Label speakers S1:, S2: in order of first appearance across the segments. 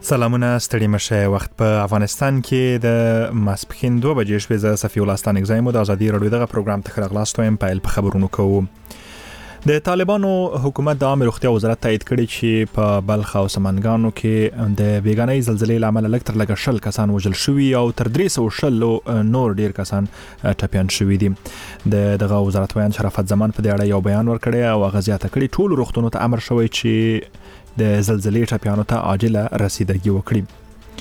S1: سلامونه ستړي مشه. وخت په افغانستان کې د ماسپښین 2 بجې شوې. زه صفي الله ستانک زایم د ازادي رادیو دغه پروګرام ته خلاص تویم. په خبرونو کوو د طالبانو حکومت د عامه روغتیا وزارت تایید کړی چې په بلخ او سمنګانو کې د بیګانۍ زلزلې لامل لکتر لګ شل کسان وژل شوي او تر 300 نور ډیر کسان ټپيان شوي دي. دغه وزارت ویان شرافت زمان په دې اړه یو بیان ورکړی او غزيات کړی ټول روغتونو ته امر شوی چې د زلزلې ټپيانو ته عاجله رسیدګي وکړي.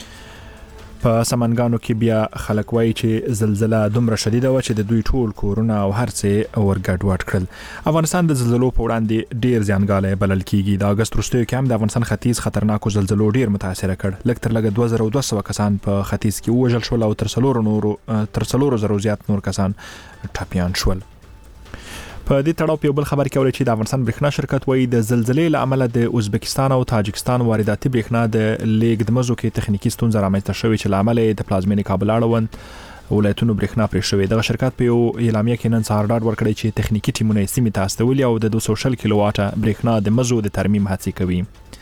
S1: په سمنګانو کې بیا خلک وایي چې زلزلہ دومره شدیده و چې د دوی ټول کورونه او هر څه ورګډوډ کړل. افغانستان د زلزلو په وړاندې ډیر زیانګاله بلل کیږي. د اگست وروستیو کې هم د افغانستان ختیځ خطرناکو زلزلو ډیر متاثر کړ. لکتر لګ 2200 کسان په ختیځ کې وژل شول او تر 300 زیات نور کسان ټپيان شول. په دې تړاو په بل خبر کې اوري چې د افغانستان برېښنا شرکت وایي د زلزلې له امله د ازبکستان او تاجکستان وارداتي برېښنا د لیږد مزو کې تخنیکی ستونزه رامنځته شوې چې له امله د پلازمینې کابل اړوند ولایتونو برېښنا پرې شوې. دغه شرکت په یو اعلامیه کې نن سهار ډاډ ورکړی چې تخنیکی ټیمونه یې سیمې ته استولي او د 200 کیلو واټه برېښنا د مزو د ترمیم هڅې کوي.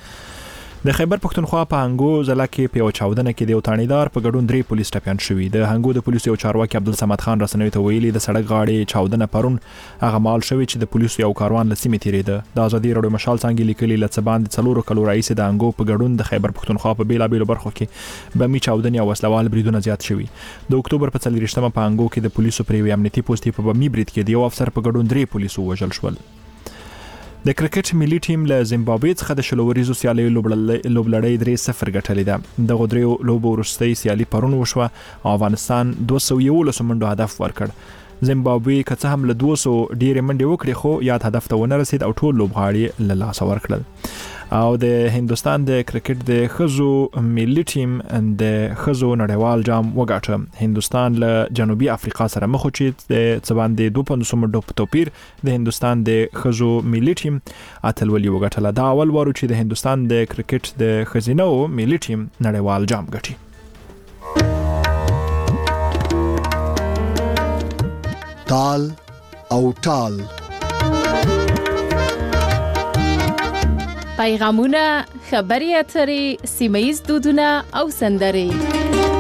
S1: د خیبر پښتونخوا په هنګو ضلع کې په یو چاودنه کې د یو تانیدار په ګډون 3 پولیس ټپيان شوي. د هنګو د پولیسو یو چارواکي عبدالصمد خان رسنوي ته ویلي د سړک غاړې چاودنه پرون هغه مال شوی چې د پولیسو یو کاروان له سیمې تیریده. د ازادي رادیو مشال څنګه لیکلي لڅبان د 4 کلو رئیس د هنګو په ګډون د خیبر پښتونخوا په بیلابیلو برخو کې بمي چاودنې او وسلوال بریدونه زیات شوي. د اکتوبر په 4 په هنګو کې د پولیسو پریوي امنیتي پوسټي په بمي برید کې د یو افسر په ګډون 3 پولیسو وژل شول. د کرکټ ملي ټیم له زیمبابوې څخه د شلوريزو سیالیو لوبلړۍ 3-0 ګټلې ده. د غدریو لوبو وروستۍ سیالي پرون وشوه او افغانستان 211 منډو هدف ورکړ. زیمبابوې که څه هم له 200 ډېرې منډې وکړې خو یاد هدف ته ونه رسید او ټول لوبغاړي له لاسه ورکړل. او د هندستان د کرکټ د خزو ملي ټیم د خزو نړیوال جام وګاټه. هندستان له جنوبي افریقا سره مخ چې د څبان د 250 منډو په توپیر د هندستان د خزو ملي ټیم اتلولي وګاټله. دا اول وارو چې د هندستان د کرکټ د خزینو ملي ټیم نړیوال جام ګټي.
S2: تال او ټال
S3: پیغامونه، خبري اترې، سیمه‌ییز دودونه او سندرې.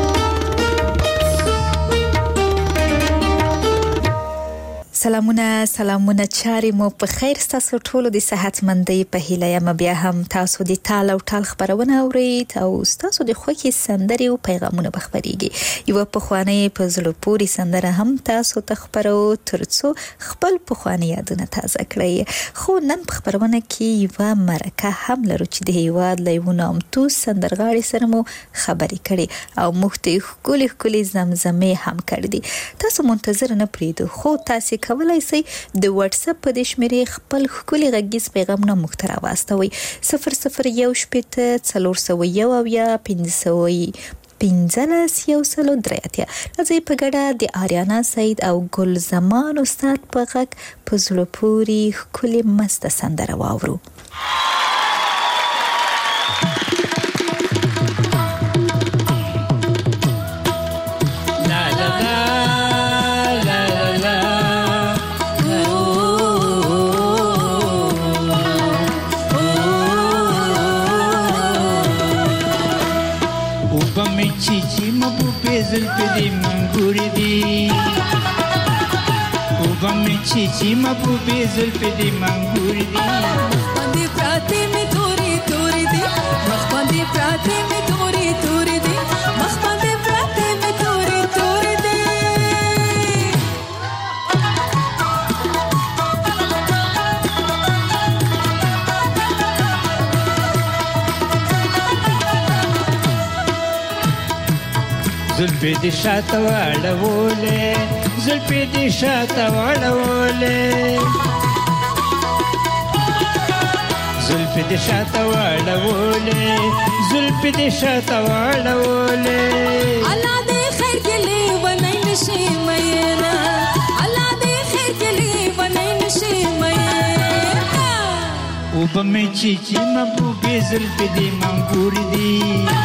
S4: سلامونه چاري مو په خیر. تاسو ټول د صحتمندۍ په هیله یم. بیا هم تاسو د تال او ټال خبرونه اورئ او تاسو د خوښي سندرې او پیغامونه بخبريږي. یو په خواني په زړه پوري سندره هم تاسو ته خبرو ترڅو خپل په خواني یادونه تازه کړئ. خو نن په خبرونه کې یو مرکه هم لرو چې د هیواد لیونه هم تو سندرغاړي سره مو خبرې کړي او مختلف خولي زمزمه هم کړې. تاسو منتظر نه پریدو خو تاسو کولای شئ د واتس اپ په شمیرې خپل خولي غږیز پیغامونه مخترا واستوي 00 شپته 401 یا 500 15 یو دراتیا. راځي په ګډه د آریانا سید او ګل زمان استاد په غږ په زړه پوري خولي مست سندره واورو.
S5: زلفی منگوری دی او بمی چی محبوبی زلفی منگوری دی
S6: مخبندی پراتی می توری توری دی مخبندی پراتی می توری توری دی مخبندی پراتی می توری توری دی
S5: زلفی دی شاته واړولې زلفی دی شاته واړولې زلفی دی شاته واړولې زلفی دی شاته واړولې
S6: الله دې خیر کې لې ونای نشي مېنا الله دې خیر کې لې ونای نشي مېنا
S5: او بمې چې محبوبې زلفی دی منګوري دی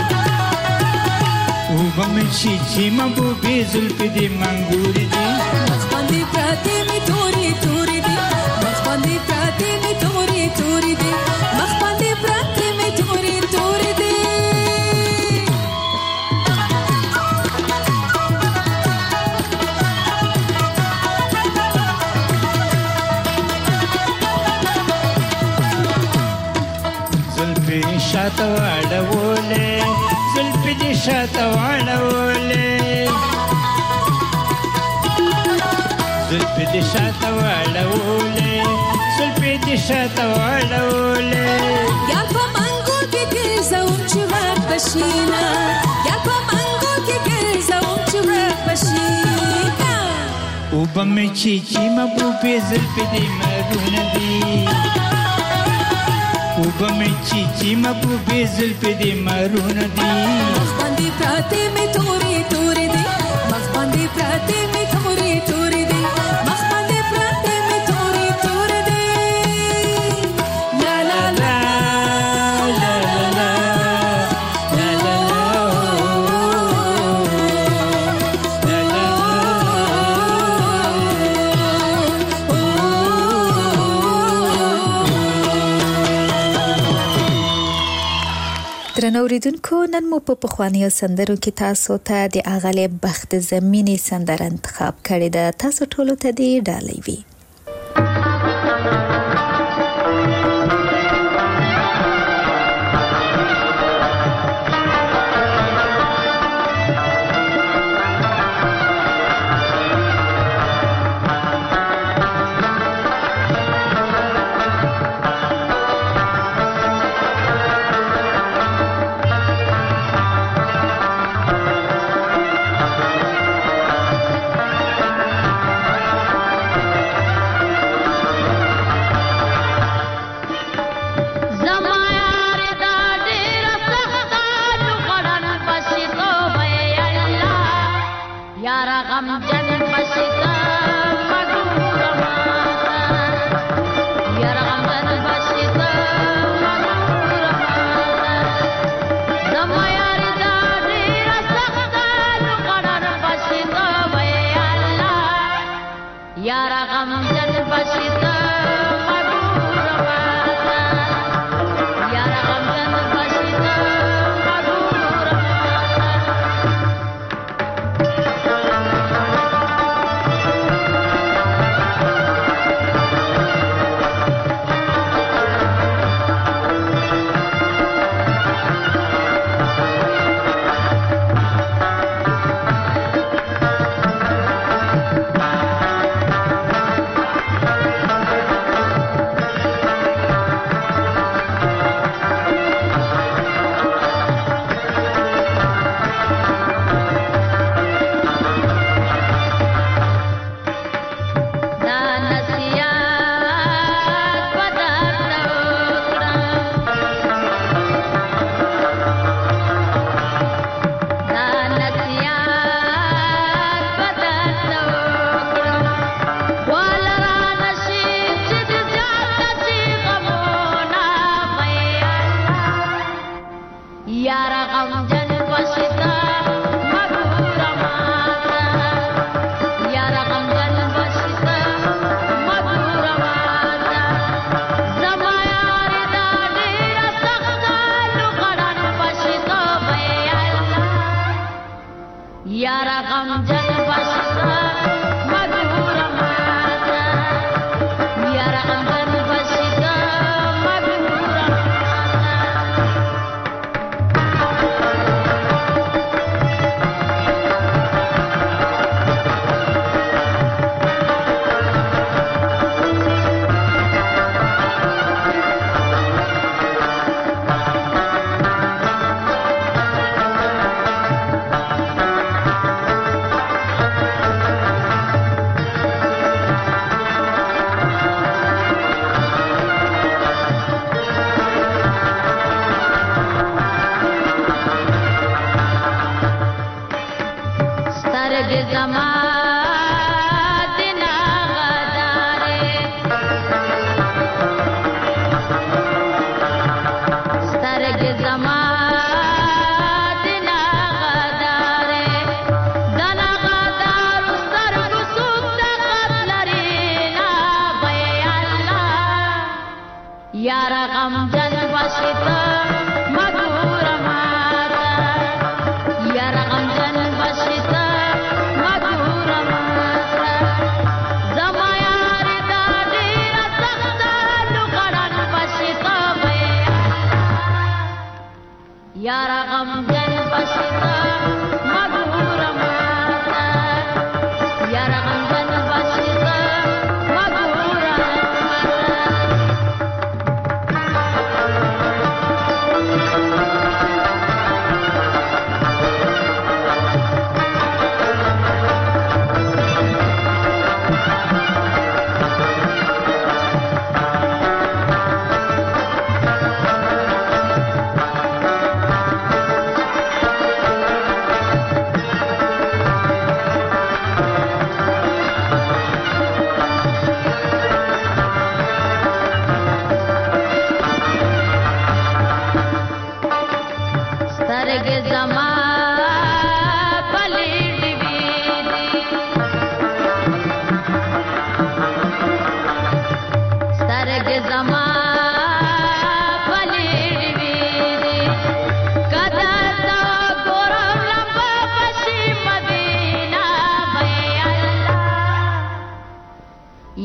S5: او بمې چې محبوبې زلفی دی منګوري دی
S6: مخبندي پراتی می توری توری دی مخبندي پراتی می توری توری دی مخبندي پراتی می توری توری دی
S5: شاته واړولې زلفې دې شاته واړولې زلفې دې شاته واړولې زلفې دې شاته واړولې
S6: یا په منګو کې ګرځوم چې ور بشینا یا په منګو کې ګرځوم چې ور بشینا
S5: اوبه مې چیچي محبوبې زلفې دې مرونه دي اوبه مې چیچي محبوبې زلفې دې مرونه دي
S6: مخ باندې پراتې مې تورې تورې دي مخ باندې پراتې مې تورې تورې دي مخ باندې پراتې مې تورې تورې دي لا لا لا لا لا لا لا
S4: درنو اوریدونکو نن مو په پخوانیو سندرو کې تاسو ته د اغلی بخت زمینی سندره انتخاب کړې ده. تاسو ټولو ته دې ډالۍ وي.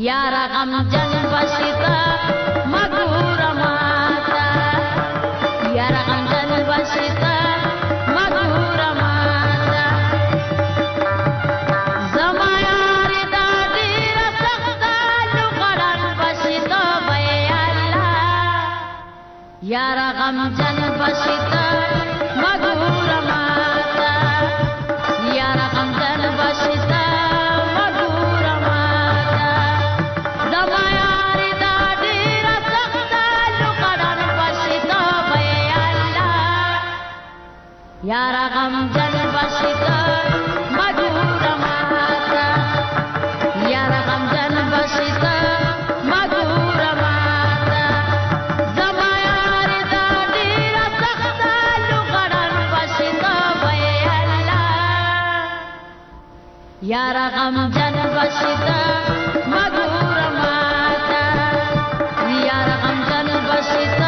S7: یار غم جن بشتا مګور ماتا یار غم جن بشتا مګور ماتا زما یار دا ډیر سخت لوګړن بشتا وای الله یار غم جن بشتا مګور ماتا یار غم جن بشتا یار غم جن بشتا مګور ماتا یار غم جن بشتا مګور ماتا زما یار دا ډیر سخت لوګړن بشتا وای الله یار غم جن بشتا مګور ماتا یار غم جن بشتا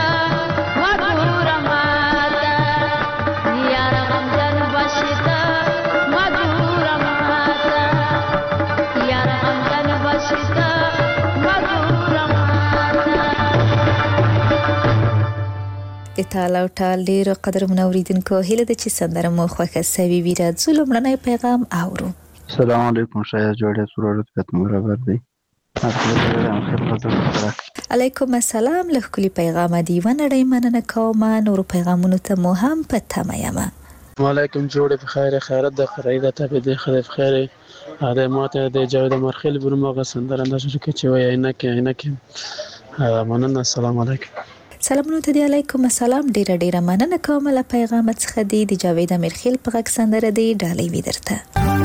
S4: د تال او ټال ډیر قدر منوریدونکو هله د چې سندره مو خوښه سوي وي راځو لمړنی پیغام اورو.
S8: السلام علیکم شاید جوړه سرورت ختم برابر دی.
S4: علیکم السلام له کلی پیغام دی ونړی مننه کوم نور پیغامونو ته مو هم پته یم.
S9: وعلیکم جوړه بخیر خیرت د خریده ته به خیر بخیر اده ماته د جاوید مرخل برمغه سندره اندازه کې وای نه کې مننه. السلام علیکم.
S4: سلامونه ته دی. علیکم السلام. ډیره مننه کوم له پیغام څخه دی د جاوید مرخل په غږ سندره دی ډالۍ وی درته.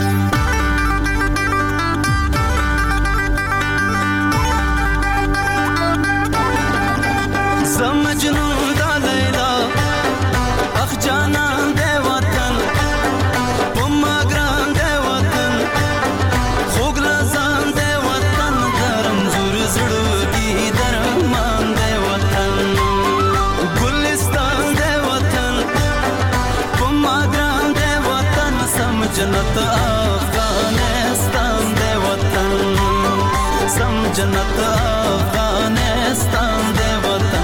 S10: समझनू दा लैला अख जाना दे वतन पुम्मा ग्राम दे वतन खोगला जान दे वतन गरम जुर जुड़ू की दरमान दे वतन गुलिस्तान दे वतन पुम्मा ग्राम दे वतन समझनत अफगानिस्तान दे वतन समझनत अफगानिस्तान दे वतन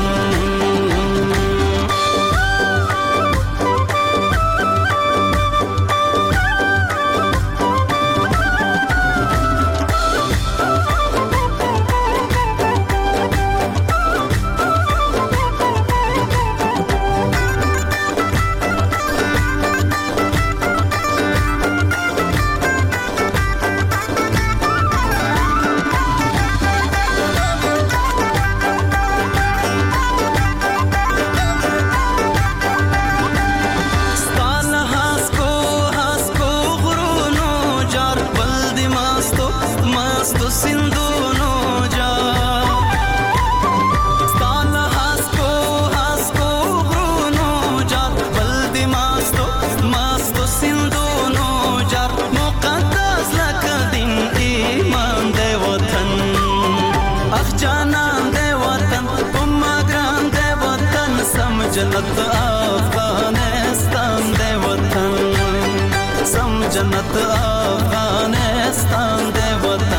S10: जन्नत अफगानिस्तान दे वतन सम जन्नत अफगानिस्तान दे वतन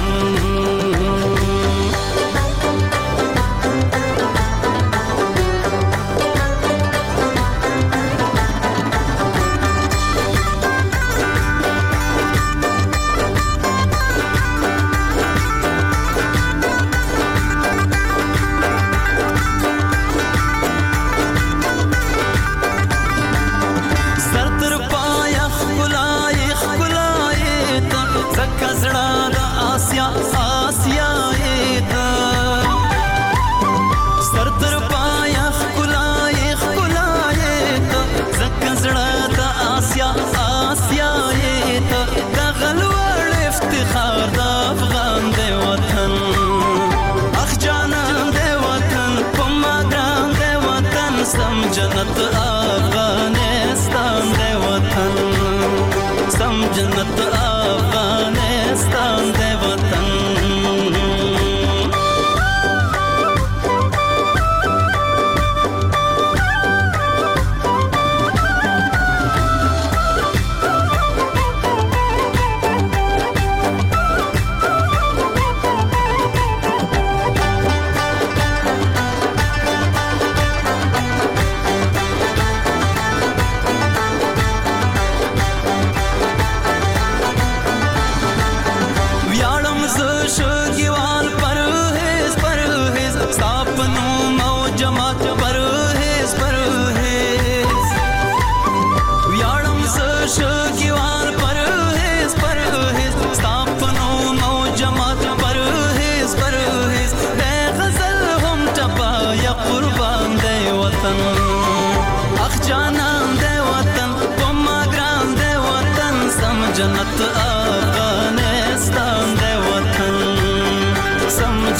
S10: जन्नत अफगानिस्तान दे वतन सम जन्नत अफगानिस्तान दे वतन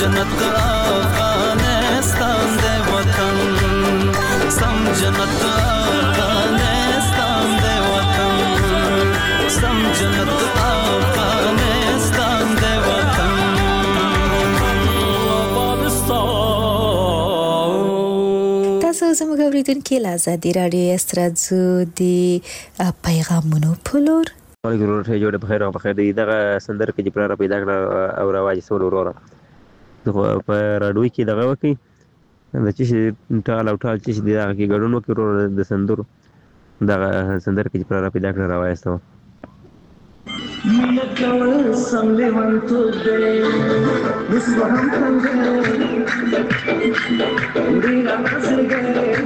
S10: جنت افغانستان دے وطن سم جنت افغانستان دے وطن سم جنت افغانستان دے وطن
S4: تاسو زموږ اوریدونکو له آزادي رادیو استرادزو دی پیغامونو پلور
S11: وعلیکم ورحمۃ جوړه بخیر او بخیر دی دغه سندر کې چې پلان پیدا کړ او رواج سول وروره په راډیو کې دغه وکی د چې ټال او ټال چې دغه کې ګډون وکړو د سندرو دغه سندر کې چې پلان پیدا کړ رواج سو
S12: مینه کول سم لیوانتو دې وسوهم څنګه دې راځي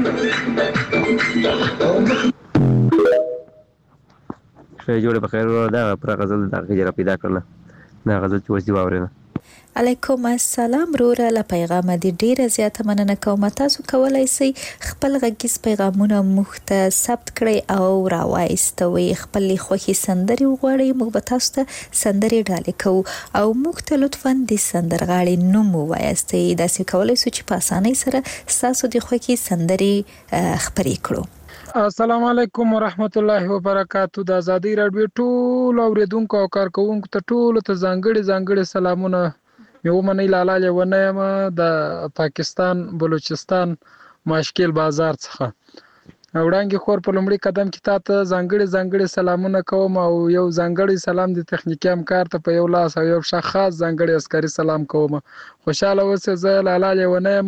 S11: جوړه بخیر دا پر غزل د غجره پیدا کړل دا غزل چې وځي واورینه
S4: علیکم السلام روره له پیغام دې ډیره زیاته مننه کوم تاسو کولای شئ خپل غږیز پیغامونه موږ ته ثبت کړئ او راوایستوي خپل خوښي سندري وغواړئ موږ به تاسو ته سندري ډالې کوو او موږ ته لطفاً د سندرغاړي نوم ووایاستئ داسې کولای شو چې په اسانۍ سره تاسو د خوښي سندري خبرې کړو
S13: السلام علیکم ورحمت الله وبرکاتو د آزادی رادیو ټول اوریدونکو او کارکونکو ته ټول ته ځانګړي سلامونه یو منی لاله لونیم د پاکستان بلوچستان ماشکل بازار څخه وړاندې خور په لومړي قدم کې تاسو ځانګړي سلامونه کوم او یو ځانګړي سلام د تخنیکی همکار ته په یو لاس او یو شخص ځانګړي عسکري سلام کوم خوشاله اوسئ زه لاله لونیم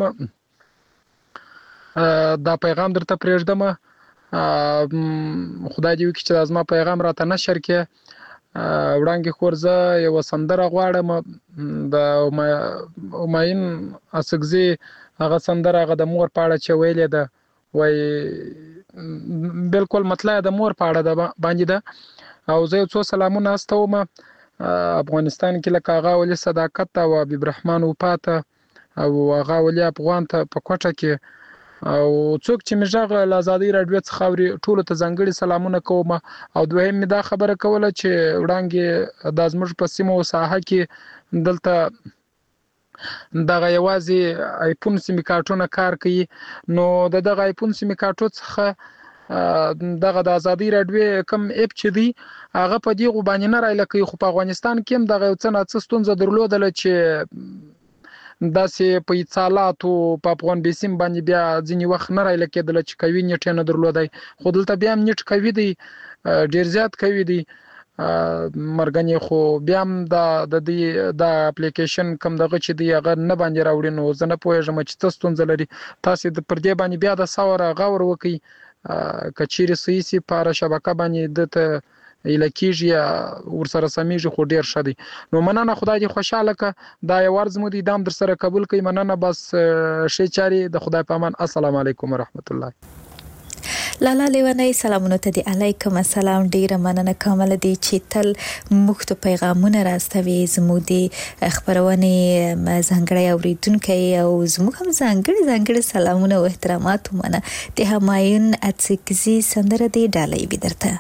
S13: دا پیغام درته پرېږدم خدای دې وکړي چې زما پیغام راته نشر کړي وړاندې خورزه یو سندره غواړم د همایون اسکزي هغه سندره هغه د مور پاړه چې ویلې ده وای بالکل مطلع د مور پاړه ده باندې ده او زه یو څو سلامونه استوم افغانستان کې لکه هغه ولې صداقت او حبیب رحمان وپاته او هغه ولې افغان ته په کوټه کې او څوک چې مجاغ له آزادی رادیو څخه ټول ته ځانګړي سلامونه کوم او دویم می دا خبره کوله چې وړاندې د ازمج په سیمو ساحه کې دلته دغه یوازې آیفون سیمې کارتونه کار کوي نو دغه آیفون سیمې کارتو څخه دغه د آزادی رادیو کم اپ چې دی هغه په دې غوبانې نه راځي لکه خو په افغانستان کې هم دغه څه نه څه ستونزه درلودل چې داسې په اتصالاتو په افغان بیسیم باندې بیا ځینې وخت نه راځي کېدل چې کوي نیټ نه درلودای خو دلته بیا نیټ کوي دی ډیر زیات کوي دی مرګنی خو بیا هم د اپلیکیشن کم دغه چې دی هغه نه باندې راوړي نو زه نه پوهېږم چې څه ستونزه لري تاسو د پر دې باندې بیا د ساوره غور وکړئ کچېرې صحیح سي په شبکه باندې دته الکیږي ورسره سمېږي خو ډیر ښه دی نو مننه خدای دې خوشاله که دا یو ورځ مو دې دام در سره قبول کړئ مننه بس شي چاري د خدای په امان السلام علیکم ورحمت الله
S4: لالا لیونی سلامونه ته دی علیکم السلام ډیره مننه کوم لدی چې تل موږ ته پیغامونه راستوي زموږ د خبرونه ځانګړی اوریدونکو او زموږ هم ځانګړي سلامونه او احترامات ومنه د همایون اڅکزي سندره دی ډالۍ بدرته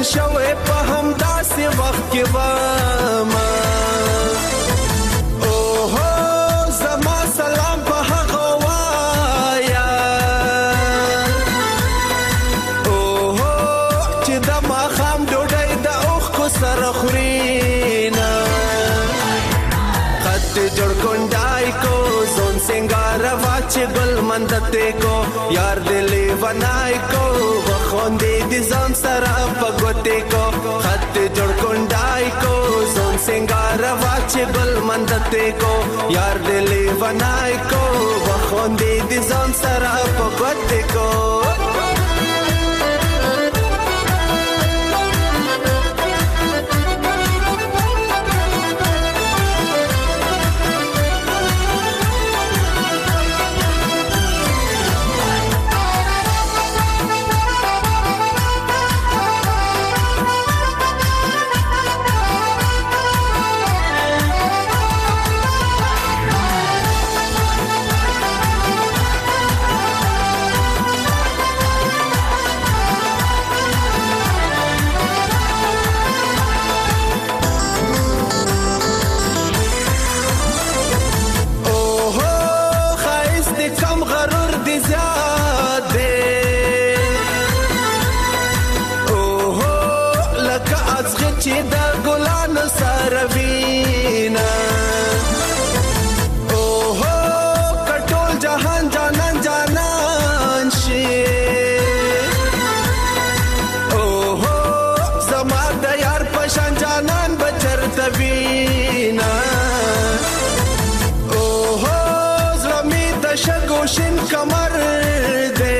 S10: شوې په همداسې وخت کې ومه اوهو زما سلام په هغه وایه اوهو چې د ماښام ډوډۍ د اوښکو سره خورینه خط جوړ کونډای کو زون سنگار واچ گل مندته کو یار دلی ونای کو وخوندې دي ځان سره پګوتې کو خط جوړ کونډای کو زون سنگار واچ گل مندته کو یار دلی ونای کو وخوندې دي ځان سره پګوتې کو چې د ګلانو سره وینا اوهو کټول جهان جانان جانان شي اوهو زما د یار پشان جانان بچرته وینا اوهو زلمی د شګوشین کمر دې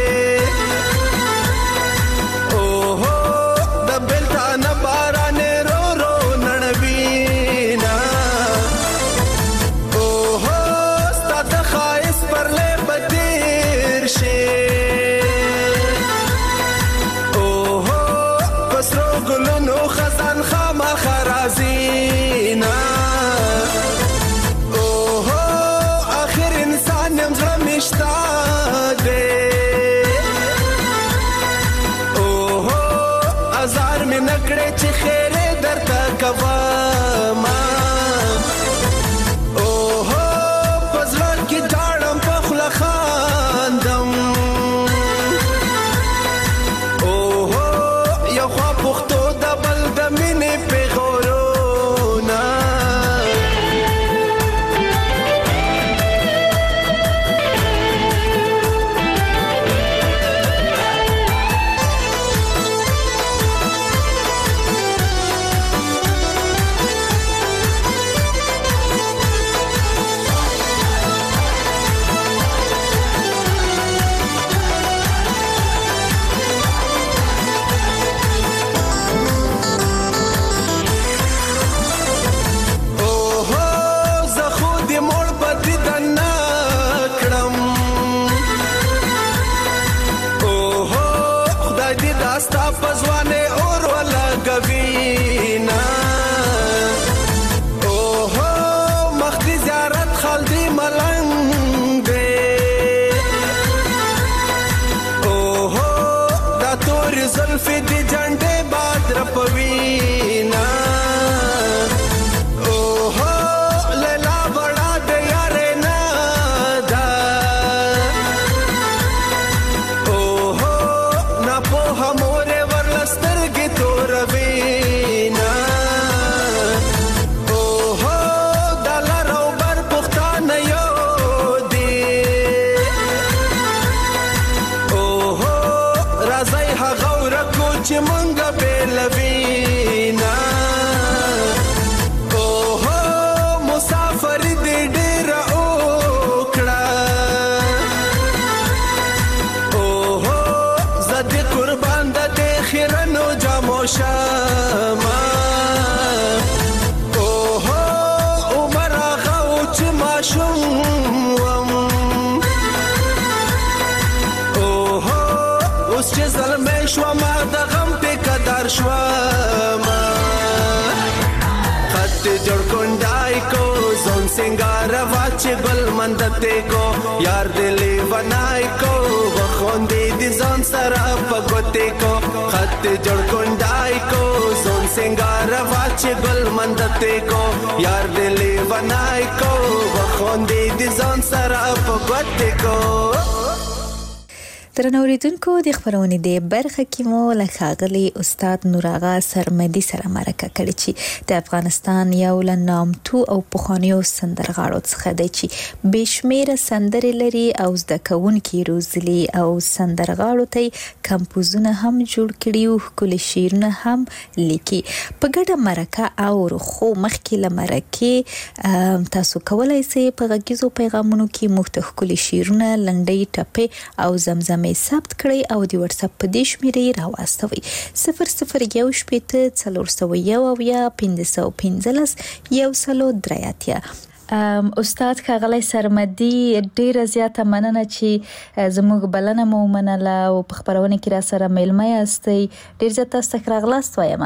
S10: سنگار واچ گل مندته کو یار دلی ونای کو وخوندې دي ځان سره پګوتې کو خط جوړ کونډه सिंगार वाच गुल मंदते को यार दिली बनाई को बखोंदी दि ځان سره په ګوتې کو.
S4: درنوریدونکو د خبرونې د برخه کې مو له ښاغلي استاد نور آغا سرمدي سره مرکه کړې چې د افغانستان یو له نامتو او پخوانیو سندرغاړو څخه دی چې بشمیره سندرې لري او زده کوونکي روزلي او سندرغاړو ته کمپوزونه هم جوړ کړي او ښکلي شعرونه هم لیکي. په ګډه مرکه او خو مخکې له مرکې تاسو کولی شئ په غږیزو پیغامونو کې موږ ته ښکلي شعرونه، لنډۍ، ټپې او زمزمې ثبت کړئ او د واتس اپ په دې شمیرې راواستوئ 00141515 استاد ښاغلی سرمدي ډیره زیاته مننه چې زموږ بلنه مو ومنله او په خپرونه کې را سره میلمه یاستئ. ډیر زیات تاسو ته راغلاست وایم.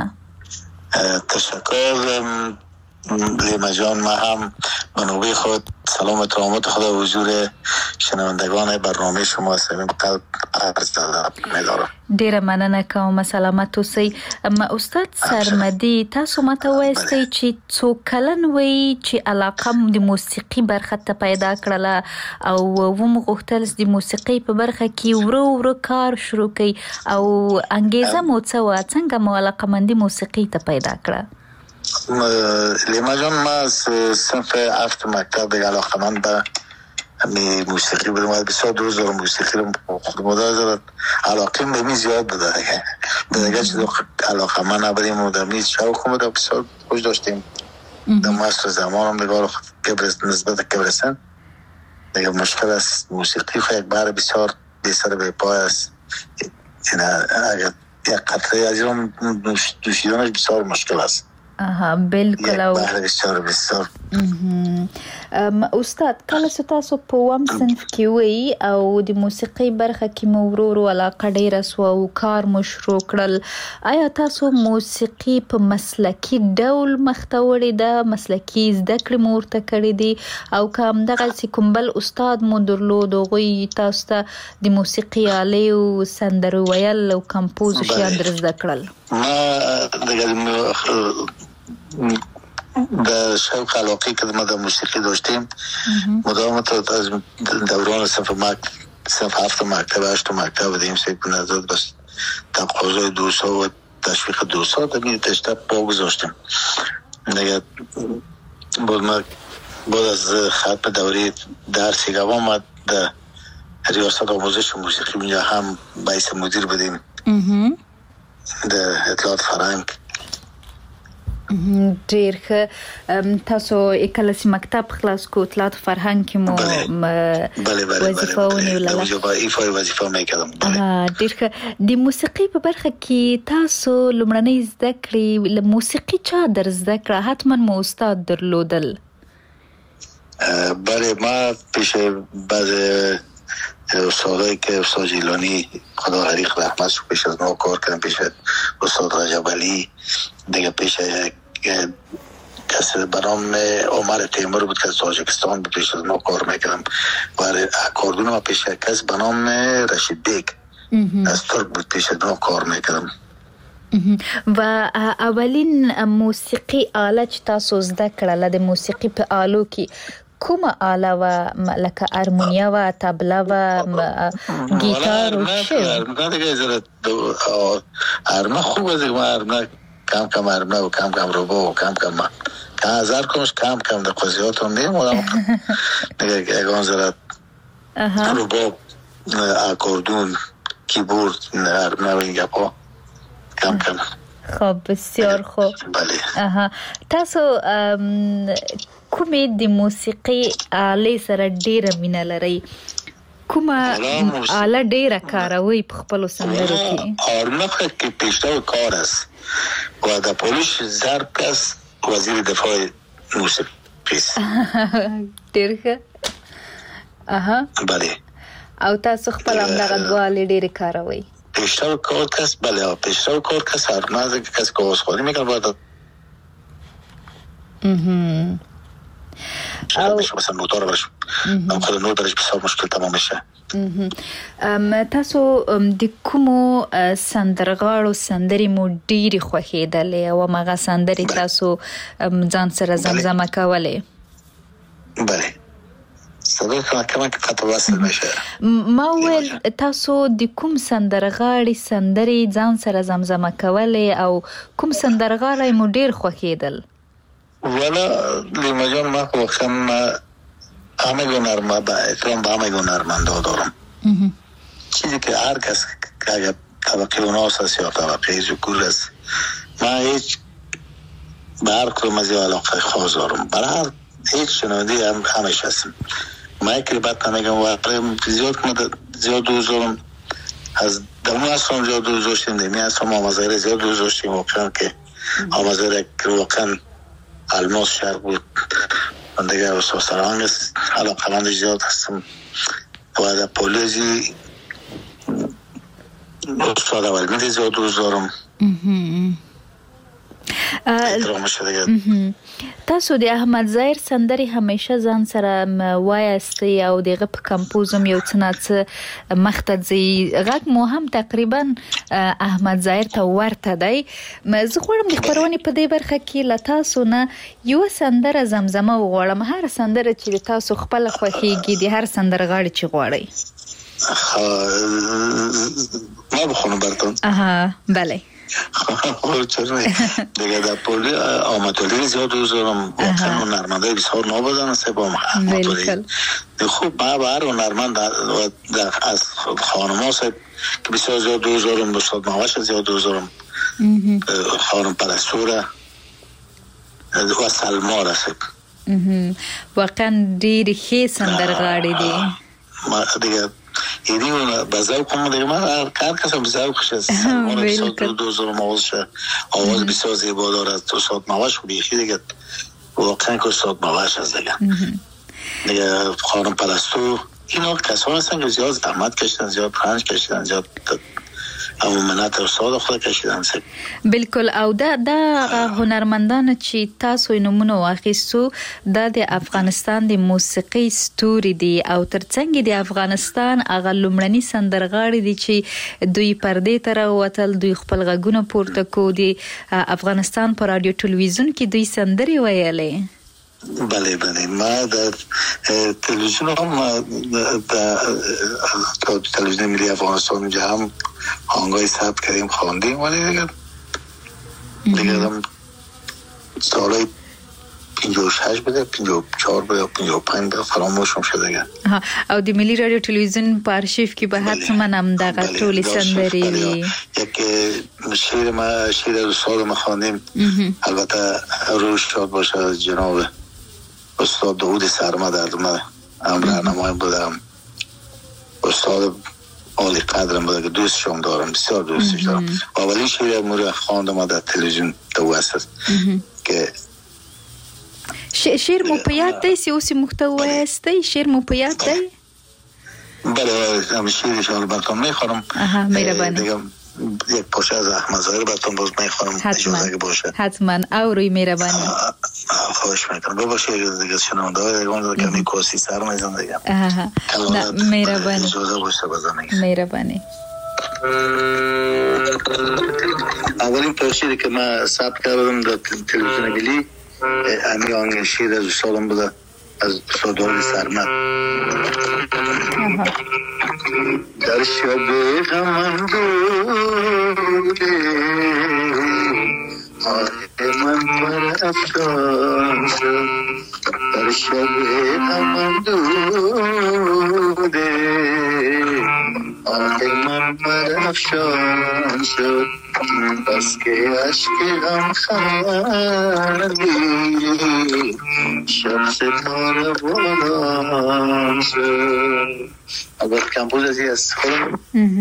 S14: تشکر لیما جان. ما هم منوبه خود سلام و ترامات خدا حضور شنوندگان برنامه شما صمیم قلب عرض دارم.
S4: ډیره مننه کوم. سلامت اوسئ. استاد سرمدي تاسو ماته وایستئ چې څو کلن وئ چې علاقه د موسیقي برخه ته پیدا کړله او ومغوښتل د موسیقي په برخه کې ورو کار شروع کړئ او انګیزه مو څه وه؟ څنګه مو علاقه‌مندي موسیقي ته پیدا کړه؟
S14: لیما جان ما از صنف 7 مکتب دیگه علاقه‌مند به موسیقی بودم و بسیار دوست دارم موسیقی رو. خود مدار دارد علاقه به می زیاد بوده دیگه چه علاقه‌مند نبودیم و در میز شوق بوده بسیار خوش داشتیم. در مصر زمانم نگاه نسبت کبرستان دیگه مشکل است. موسیقی خود یک بار بسیار بی‌سر به پای است. اگر یک قطره از این دوشیدنش بسیار مشکل است.
S4: بالکل.
S14: او بسیار
S4: استاد کله چې تاسو په وم صنف کې وئ او د موسیقي برخه کې مو ورو علاقه ډیره سوه او کار مو شروع کړل، آیا تاسو موسیقي په مسلکي ډول مخته وړې ده؟ مسلکي زده کړې مو ورته کړې دي او که همدغسې کوم بل استاد مو درلود هغوی تاسو ته د موسیقي آلې او سندرو ویل او کمپوز شیان در زده کړل؟
S14: در شوق علاقی که ما در موسیقی داشتیم مدام از دوران صنف 7 مکتب 8 مکتب بودیم سیکون ازاد بس تقاضای دوستا و تشویق دوستا داشته پا گذاشتیم دیگه. بعد از ختم دوره درسی که آمد در ریاست آموزش موسیقی اونجا هم باعث مدیر بودیم در اطلاعات فرهنگ.
S4: ډیر ښه. تاسو کله مکتب خلاص کو اطلاعات فرهنګ کې مو وظیفه ونیوله؟
S14: ایفای وظیفه میکردم.
S4: ډیر ښه. د موسیقي په برخه کې تاسو لومړنۍ زده کړې له موسیقي چا در زده کړه؟ حتما مو استاد درلودل؟
S14: بله ما پیش بعض استادایی که استاد جیلانی خدا حریق رحمت شو پیش از ما کار کردم، پیش استاد رجب علی دیگه، پیش کسی برام عمر تیمور بود که از تاجیکستان بود پیش از ما کار میکردم و اکاردون ما پیش کس برام رشید بیگ از ترک بود پیش از ما کار میکردم.
S4: و اولین موسیقی آله چې تاسو زده کړله د موسیقي په آلو کې کومه آله و؟ لکه ارمونیا و، تبله و، گیتار و چه؟
S14: ارمه خوب است. ارمه کم ارمه و کم روبا و کم هزار کمش کم در قضیات هم نیم دیگه اگان زرد روبا، اکاردون، کیبورد، ارمه و این گپا کم.
S4: خب بسیار خوب.
S14: بله.
S4: تاسو کومې د موسیقي آلې سره ډیره مینه لرئ؟ کومه آله ډیره کاروئ په خپلو سندرو کې؟
S14: آرمه که پیشتر کار است و در پولیش ضرب است وزیر دفاع موسیقی است.
S4: ډیر ښه.
S14: بله.
S4: او تاسو خپل همدغه دوه آلې ډیرې کاروئ؟
S14: پیشتر کار کس بله پیشتر کار کس هرمزه که کس کاغذ خوری میکنه باید مشکل بشه، مثلا نوتا رو برش خود نوت درش بسیار مشکل تمام میشه.
S4: تاسو د کومو سندرغاړو سندري مو ډيري خوښیدلې او ماغه سندري تاسو ځان سره زمزمه کولې؟
S14: بله سبب کما قطع وصل میشه.
S4: ما ول تاسو د کوم سندرغاړي سندري ځان سره زمزمه کولې او کوم سندرغاړي مو ډیر خوښیدل؟
S14: ولا لیما جان ما خوښم همه هنرمند با احترام به همه هنرمندا دارم. چیزی که هر کس که اگر طبقه اوناس هست یا طبقه ذکور است، من هیچ به هر کدوم از علاقه خاص دارم. برای هیچ شنونده همیشه هستم. من یک بات نمیگم و زیاد دوست دارم. از دمو هستم زیاد دوست داشتیم، دمی هستم آمازهر زیاد دوست داشتیم. واقعا که آمازهر واقعا الماس شهر بود. من دیگه استاد سرهنگ است، علاقه مندش زیاد هستم. و در پولیزی استاد اولمیدی زیاد دوست دارم. احترامش دیگه.
S4: تاسو د احمد ظاهر سندري همیشه ځان سره وایستي او دغه په کمپوزم یو څنګه مختځي غږ مو هم تقریبا احمد ظاهر ته ورته دی. زه غواړم د خبرونې په دې برخه کې له تاسو نه یو سندره زمزمه وغواړم. هر سندره چې تاسو خپل خوښیږي د هر سندرغاړي چې غواړي.
S14: ما بخونم براتون.
S4: بله.
S14: دیگه در پولی آماتوری زیاد دوست دارم. واقعا هنرمندای بسیار نابودن است با آماتوری. خوب ما بر هنرمند از خانم ها که بسیار زیاد دوست دارم. استاد ماوش زیاد دوست دارم. خانم پرستوره و سلما است.
S4: واقعا ډیر ښه سندرغاړي دي.
S14: ما دیگه ایدی اون بازار کم دیگه من هر کسی بزرگ خوشه سلمان بسیار دوست دارم. آواز بسیار زیبا دارد. استاد ماوش بیخی دیگه واقعا که استاد ماوش هست دیگه خانم پرستو اینا کسان هستن که زیاد زحمت کشیدن، زیاد رنج کشیدن، زیاد او منات استاد خود کشیدن.
S4: بالکل. او دا هنرمندان چې تاسو نمونه واخیستو دا د افغانستان د موسیقي ستوري دي او ترڅنګ د افغانستان هغه لومړني سندرغاړي دي چې دوی پردې ته راوتل، دوی خپل غږونه پورته کو دي. افغانستان په رادیو ټلویزیون کې دوی سندري ویلې.
S14: بله بله ما در تلویزیون هم در تلویزیون ملی افغانستان اونجا هم آهنگای ثبت کردیم خواندیم. ولی دیگه هم سالای 56 بده 54 بده 55 بده فراموشم شده دیگه.
S4: او د ملی رادیو تلویزیون په آرشیف کې به حتما هم دغه ټولې سندري وي.
S14: یک شعر استاد ما خواندیم. البته روش شاد باشه جناب استاد داود سرما دردمه هم راهنمای بودم. استاد عالی قدرم بوده که دوستشون دارم، بسیار دوستش دارم. اولین شعر مورد خواندم در تلویزیون توسط که
S4: شعر مو په یاد دی چې اوس محتوا است. شعر مو په یاد دی؟
S14: بله هم شعرش رو براتون میخوانم.
S4: مهربانی.
S14: یک پاشه از احمد ظاهر براتون باز میخوانم اجازه که باشه.
S4: حتما. او روی مهربانی.
S14: خواهش میکنم. باباشه دیگه شنونده های دیگه کمی کوسی سر میزن دیگه.
S4: مهربانی.
S14: اجازه باشه بزنید.
S4: مهربانی.
S14: اولین پرشیری که من ثبت کردم در تلویزیون ملی همین آن شیر از استادم بوده، از استاد داود سرمد. در شب غم بوده آه من پر افغان شد. در شب غم بوده آه من پر افغان شد. بس که عشق غم خندی شب ستاره بلند شد. اگر کمپوزی از خودم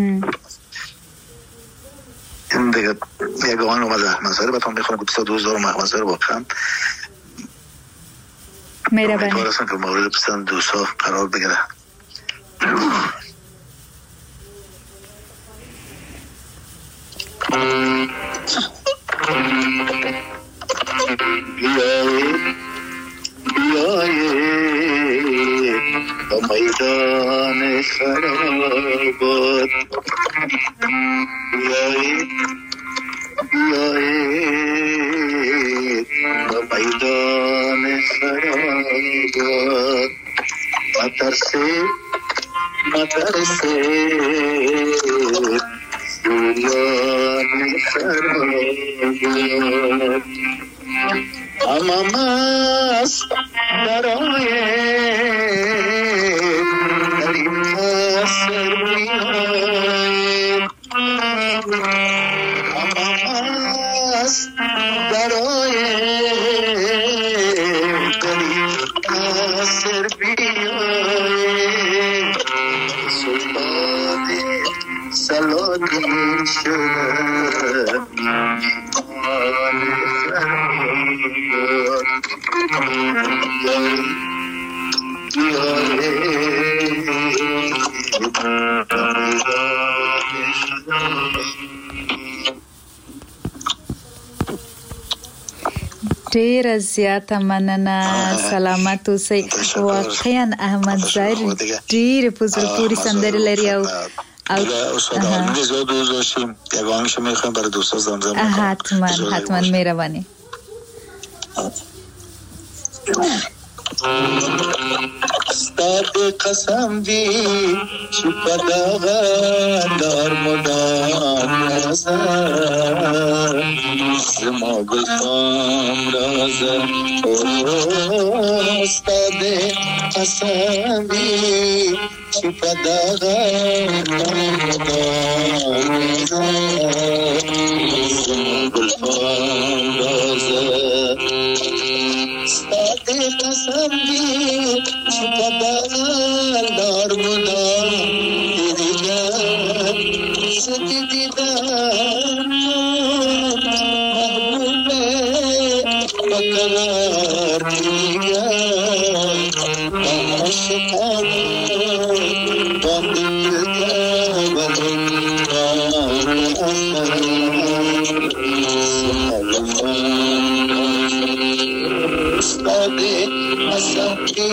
S14: این دیگه یک آن اومد احمد ظاهر باتون میخونم که بسیار دوست دارم احمد ظاهر واقعا.
S4: مهربانی.
S14: امیدوارم که مورد پسند دوستا قرار بگیره. بیایید خرابات بیایید به میدان خرابات مترسید جویان خرابات اما مست برای دلیم تاثر بیاید اما مست برای دلیم تاثر بیاید سلطان سلاطین شده
S4: ډیر زیاته مننه سلامت اوسئ واقعا احمد ظاهر ډیر په زړه پورې سندرې لري او
S14: استاد زیاد دوست داشتیم یگانش میخوایم برای دوستا زمزمه کنم
S4: حتما مهربانی
S14: استاد قسم دی چی پداغن دار مدام رازن زما گلفام رازن استاد قسم دی چی پداغن دار مدام رازن زما گلفام رازن استاد قسم دی چی پداغن دار مدام دیدن ستی دیدن محبوب بقرار دیگر عاشقان باندید استاد مسکی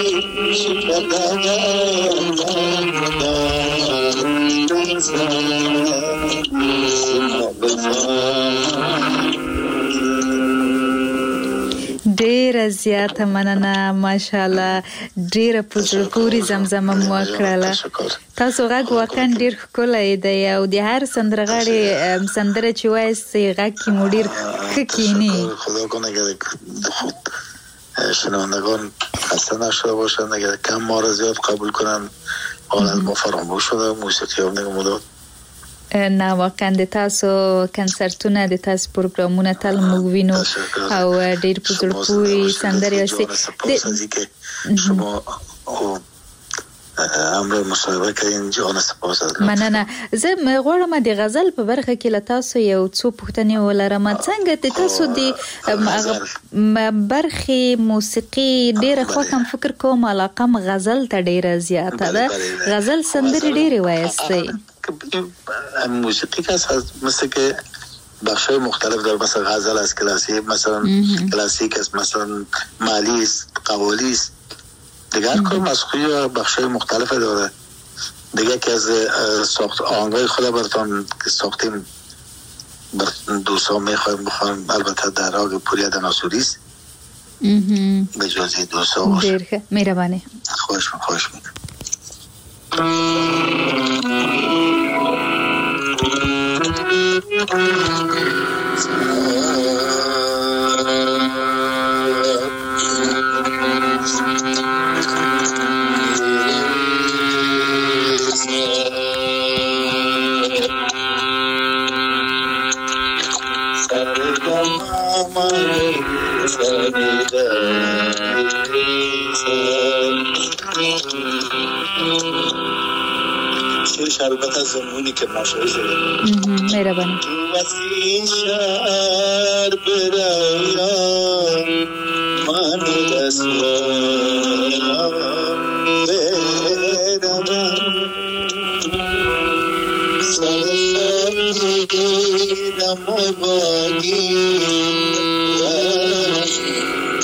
S4: ډیره زیاته مننه ماشاءالله ډیره په زړه پورې زمزمه مو وکړله تاسو غږ واقعا ډیر ښکلی دی او د هر سندرغاړي سندره چې وایستئ غږ کې مو ډیر ښه کینی
S14: خدا کنه که شنوندگان خسته نشده باشند اگر کم ما را زیاد قبول کنن حالت ما فراموش شده موسیقی هم نگه مداد
S4: نه واقعا د تاسو کنسرتونه د تاسو پروګرامونه تل موږ وینو او ډیر په زړه پورې سندرې
S14: هستي که شما امر مصاحبه کردین جان سپاس
S4: مننه زه غواړم د غزل په برخه کې له تاسو یو څو پوښتنې ولرم څنګه د تاسو د برخې موسیقي ډیره خوښم فکر کوم علاقه غزل ته ډیره زیاته ده غزل سندرې ډیره وایستئ
S14: موسیقی که هست مثل که بخشای مختلف داره مثلا غزل است کلاسیک مثلا کلاسیک است مثلا مالی است قوالی است دیگه هر کدوم از خوی بخشای مختلف داره دیگه که از ساخت آهنگای خود براتون که ساختیم دوستان میخوایم بخوایم البته در راگ پوریا دناسوری است به جازی دوستان باشه
S4: دیر مهربانی
S14: خوش میکنم شیرش البته از زمونی که ماشایی شده
S4: مهربانی
S14: وسیع شهر برایم من دستم برم سرسم دیدم و باگی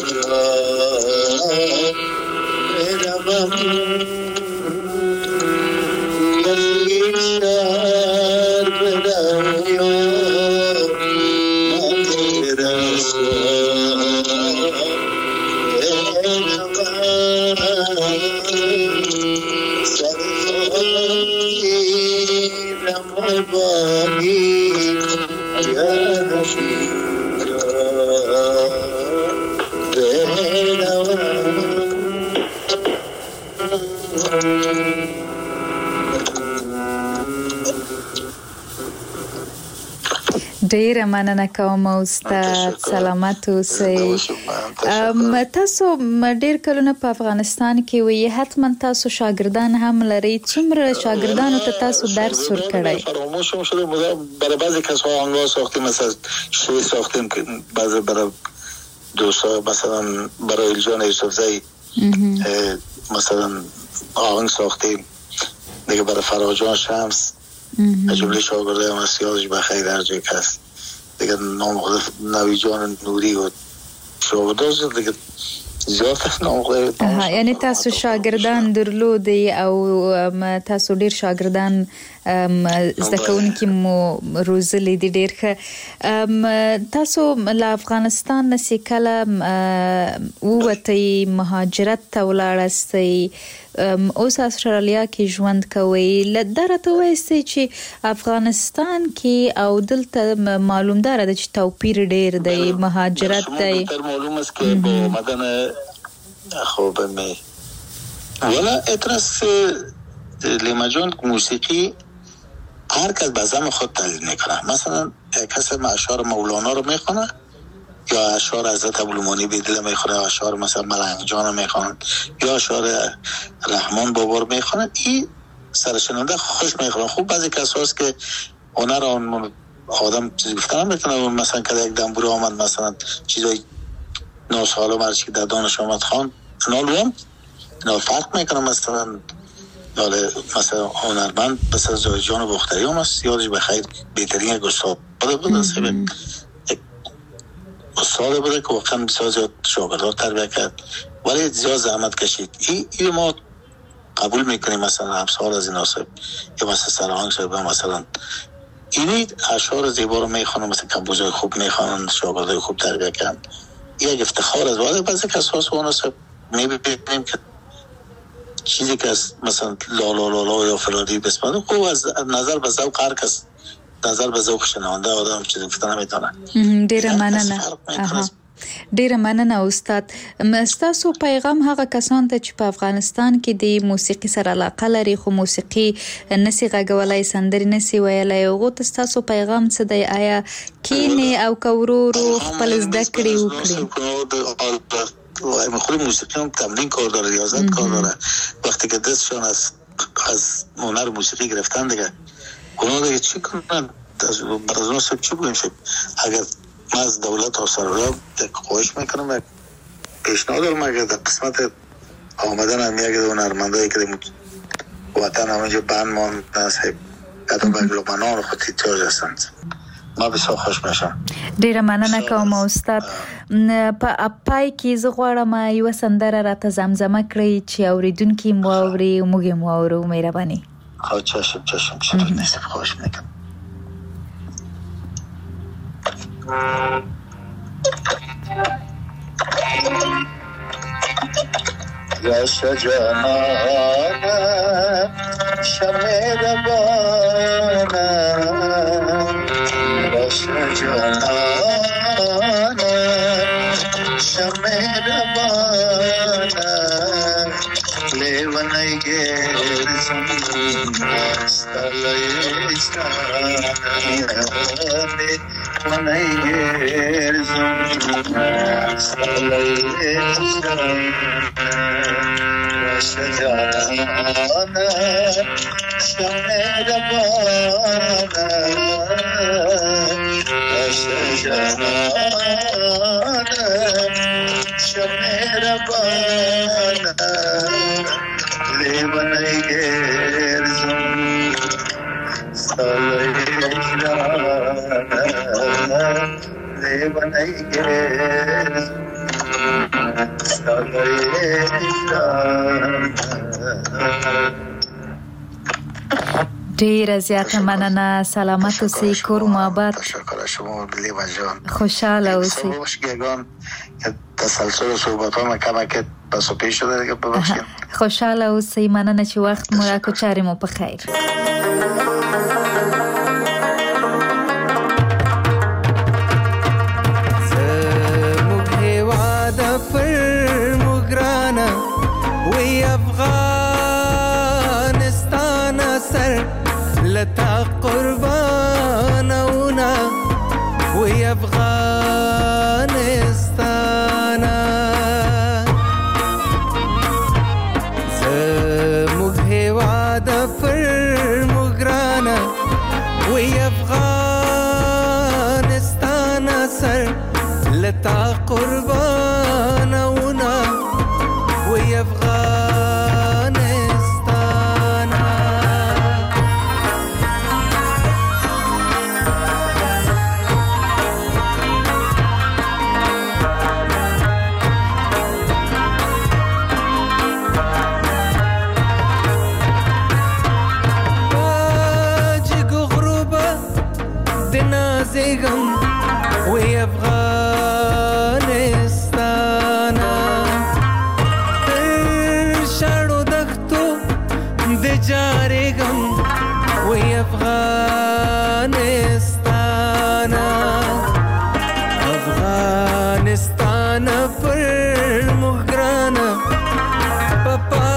S14: برم
S4: ډیره مننه کوم استاد، سلامت اوسئ. تاسو ډیر کلونه په افغانستان کې وي، حتما تاسو شاګردان هم لري. څومره شاګردانو ته تاسو درس ورکړی؟
S14: فراموش شده برای بعضی کسا آنگاه ساختیم، مثلا شی ساختیم که بعضی برای دوستا، مثلا برای الجان یوسفزی مثلا آهنگ ساختیم دیگه، برای فراجان شمس جمله شاگرده هم هست، یادش بخیر در جای که هست دیگه، نام خود نوی جان نوری و شاگرده هست دیگه زیاد نام خود.
S4: یعنی تاسو شاگردان درلودی او تاسو ډیر شاگردان زده کوونکي مو روزلي دي ډیر ښه. تاسو له افغانستان نه چې کله ووتئ مهاجرت ته ولاړستئ، اوس استرالیا کې ژوند کوئ، دا راته وایاستئ چې افغانستان کې او دلته معلوم داره چې توپیر ډیر دی، مهاجرت دی.
S14: معلوم است که با آمدن خوب می ولی اعتراض لیما جان موسیقی هر کس به زم خود تقلید میکنه. مثلا کسی اشعار مولانا رو میخونه یا اشعار حضرت ابوالمانی بیدل میخونه، اشعار مثلا ملنگ جان میخونه یا اشعار رحمان بابا رو میخونه، این سرشنونده خوش میخونه. خوب بعضی کس هست که هنر آدم چیزی گفتن میتونه، مثلا که یک دنبوره آمد مثلا چیزای 9 ساله مرچی که در دانش آمد خان اینا فرق میکنه. مثلا هنرمند مثلا زای جان بختری هم هست، یادش بخیر بهترین یک استاد بود، استاد بوده که واقعا بسیار زیاد شاگردان تربیه کرد ولی زیاد زحمت کشید. این ما قبول میکنیم. مثلا امثال از این آسب یا مثلا سرهنگ صاحب مثلا اینی اشعار زیبا رو میخوانن، مثلا کمپوزای خوب میخوانن، شاگردای خوب تربیه کردن، یک افتخار از ولی بعضی کساس و آنها میبینیم که چیزی که مثلا لا لا لا لا یا فلانی بسمده خوب از نظر به ذوق هر کس نظر به ذوق شنونده آدم چیزی گفتن نمیتونه.
S4: ډیره مننه. ډیره مننه استاد. ستاسو پیغام هغه کسان ته چې په افغانستان کې د موسیقي سره علاقه لري خو موسیقي نسی غږولای، سندري نسی ویلای، هغه ته ستاسو پیغام څه دی؟ آیا کینې او کورورو خپل زده کړې وکړي؟
S14: خود موسیقی هم تمرین کار داره، ریاضت کار داره. وقتی که دستشان از هنر موسیقی گرفتن دیگه اونا دیگه چی کنن؟ برای اونا سب چی بگیم شد؟ اگر من از دولت و سرورا خواهش میکنم و پیشنهاد دارم اگر در قسمت آمدن هم یک هنرمندایی که وطن همونجا بند مانده صاحب حتی بگلومنان خود احتیاج هستند، ما بسیار خوش میشم.
S4: ډیره مننه کوم استاد. په پای کې زه غواړم یو سندره راته زمزمه کړئ چې اوریدونکي مو اوري، موږ مو اورو. مهرباني.
S14: خو چشم شروع نیست، خوش میکنم.
S10: رش جانانم شمع ربانم، رش جانانم شمع ربانم، لیونی گرزم استلیستانم، لیونی گرزم استلیستانم، رش جانانم شمع ربانم، رش جانانم شمع ربانم، لیونی گرزم استلیستانم، لیونی گرزم
S4: ډیره زیاته مننه. سلامت اوسئ، کور مو آباد.
S14: تشکر شما لیما جان.
S4: خوشحاله اوسئ.
S14: گیگان تسلسل صحبتام کمک پس و پیش شده دیگه ببخشید.
S4: خوشحاله اوسئ. مننه چې وخت مو راکړ. چارې مو په خیر.
S10: افغانستان زموږ هیواد پر موږ ګرانه وی افغانستان سر لتا قربانونه وی افغانستان زیګم وی افغانستان تر شاړو دښتو د جارېګم وی افغانستان افغانستان پر موږ ګرانه په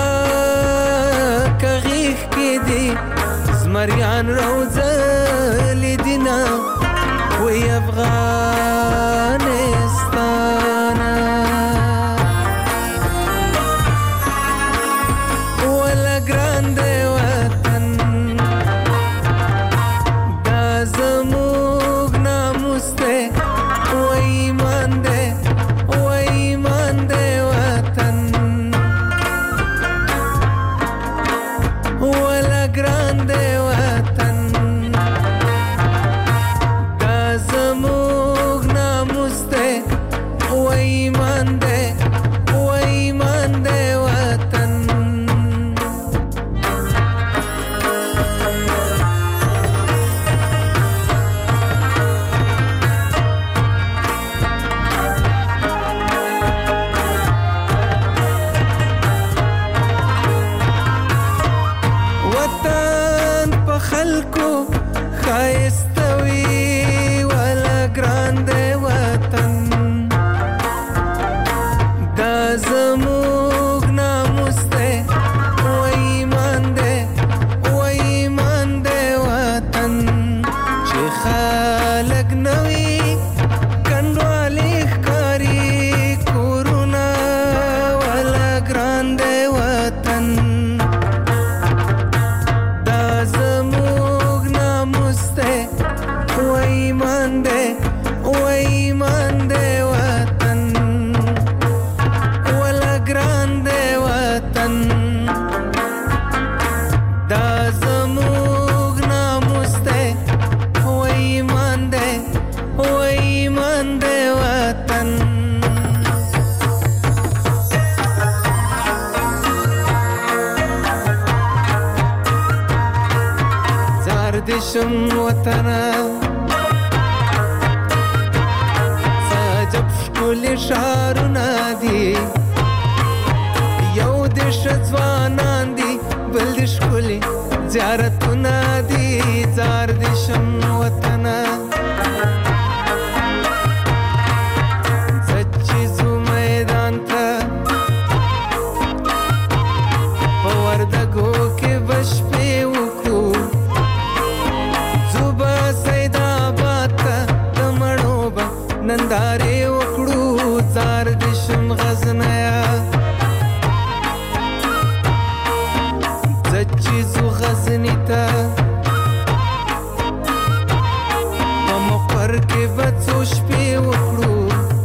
S10: پاکه غېږ کې دي زمریان روزلي دینه وی افغانستان ولا ګران دی وطن دا زموږ ناموس دی وی ایمان دی وطن ولا ګران دی وطن زموږ ناموس دی و ایمان دی وطن وطن په خلکو ښایسته وي زموږ ناموس دی و ایمان دی وطن چې خلک نوي کنډوالې ښکاري کورونه ولا ګران دی وطن دا زموږ ناموس دی و ایمان دی وطن ګران دی وطن دا زموږ ناموس دی و ایمان دی وطن زار دې شم وطنه سجب ښکلي ښارونه دي یو د ځوانان دي بل د ښکلي زیارتونه دي زار د شم وطنه زه چې ځو میدان ته په وردګو کې به شپې وکړو ځو به سیدآباد ته د مڼو به نندارې وکړو زار د شم غزنیه چیزو غزنی تا په مقر کې به څو شپې وکړو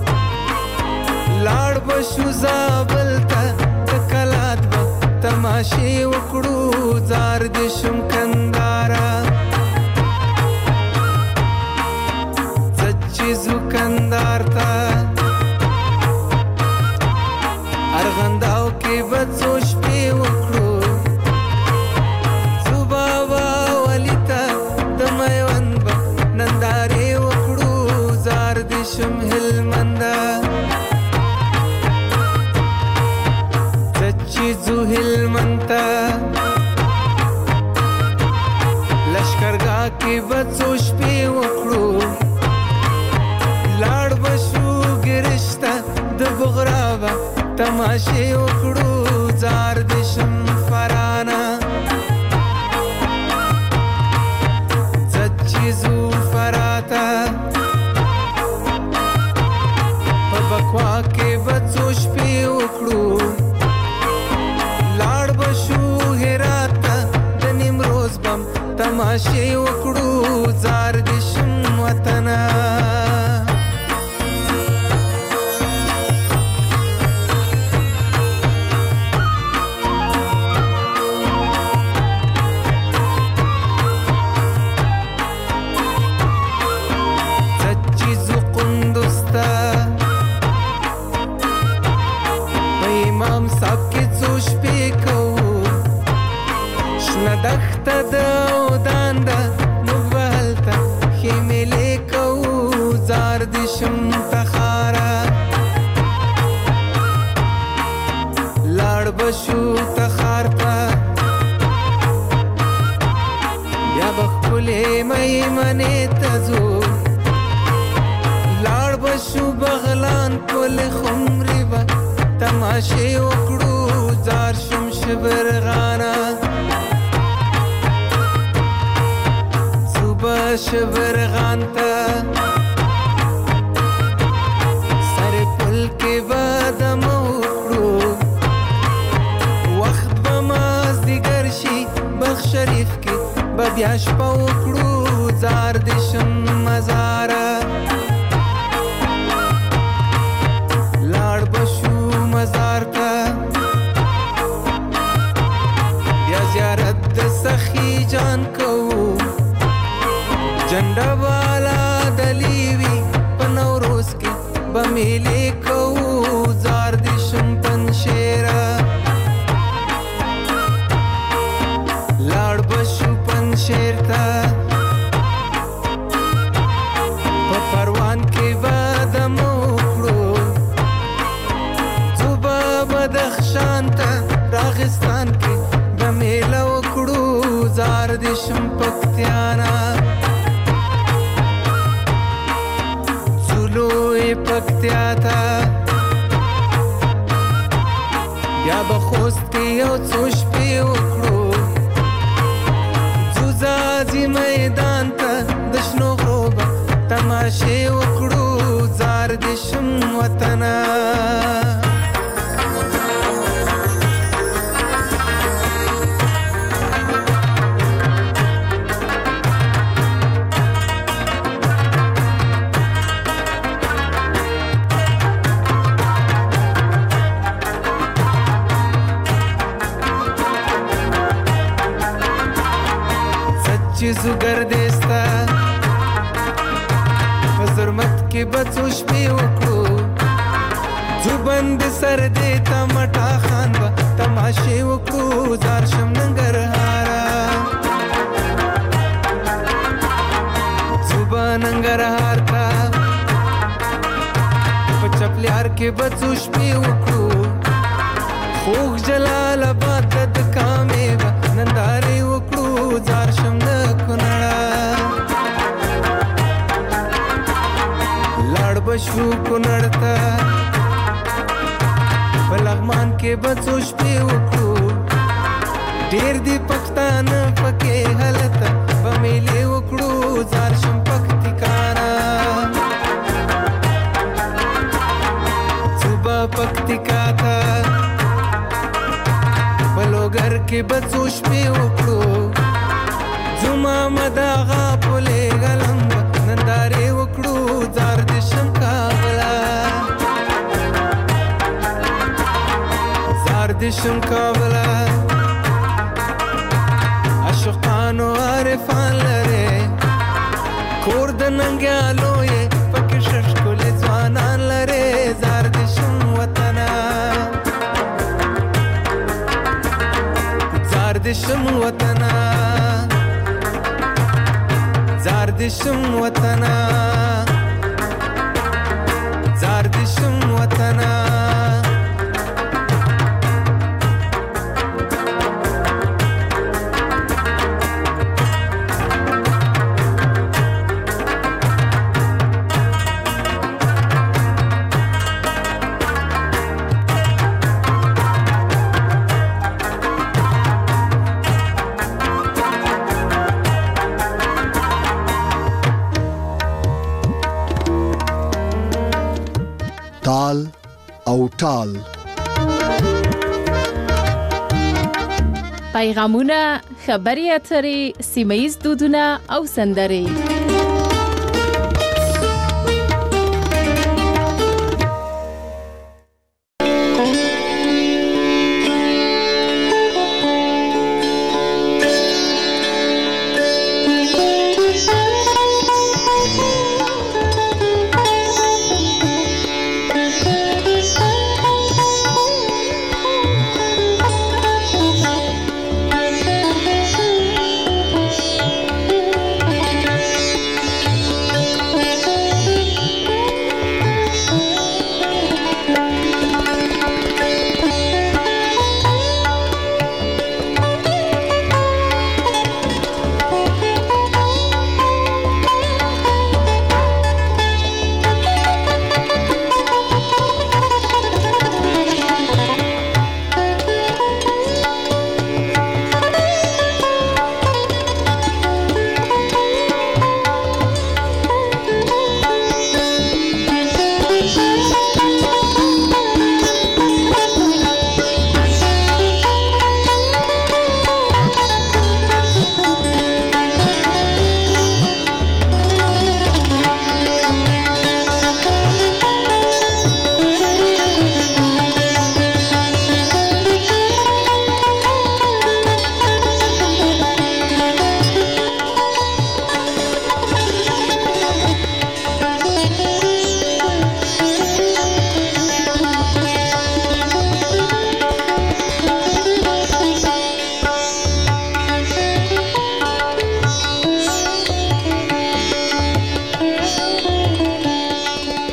S10: لاړ به شو زابل ته د کلات به تماشې وکړو زار دې شم کندهاره زه چیزو کندهار ته ارغنداو کې به څو شپې وکړو نندارې وکړو زار دې شم هلمنده زه چې ځو هلمند ته لښکرګاه کې به څو شپې وکړو لاړ به شو ګرش ته د بغرا به تماشې وکړو زار دې شم فرانه زه چې ځو فراته تماشې وکړو زار دې شم وطنه دخته د ودان ده موږ به هلته خیمې کوو زار دې شم تخاره لاړ به شو تخار ته بیا به ښکلې میمنې ته ځو لاړ به شو بغلان پل خمرې به تماشې وکړو زار شم شبرغانه شبرغان ته سر پل کې بادم وکړو وخت به مازدیګر شي بخ شریف کې به بیا شپه وکړو زار دې شم مزاره لاړ به شو مزار ته بیا زیارت د سخي جان کوو جنډه والا دلیوی په نوروز کې به میلې کوو زار دې شم پنشیره لاړ به شو پنشیر ته په پروان کې به دم وکړو ځو به بدخشان ته راغستان کې به میله وکړو زار دې شم پکتیانا پکتیا تا بیا به خوست کې یو څو شپې وکړو ځو ځاځي میدان ته د شنو غرو به تماشې وکړو زار دې شم وطنه چیزو گردستا فزرمت کې بچو شپې وکړو ځو بند سر دې تمټا خان با تماشې وکړو زار شم ننګرهارا ځو با ننګرهار تا په چپلیار کې بچو شپې وکړو خوږ جلال آباد د کامې با نندارې وکړو زار شم د کونړه لاړ به شو کونړ ته په لغمان کې به څو شپې وکړو ډېر دي پښتانه پکې هلته به میلې وکړو زار شم پکتیکانا څو به پکتیکا ته په لوګر کې به څو شپې وکړو زما مداغا پولې غلم نندارې وکړو زار دې شم کابلا زار دې شم کابلا عاشقانو عارفان لري کور د ننګیالو یې پکې ششکولې ځوانان لري زار دې شم وطنه زار دې شم وطنه زار دې شم وطنه زار دې شم وطنه
S2: تال او ټال
S3: پیغامونه، خبري اترې، سیمه ییز دودونه او سندرې.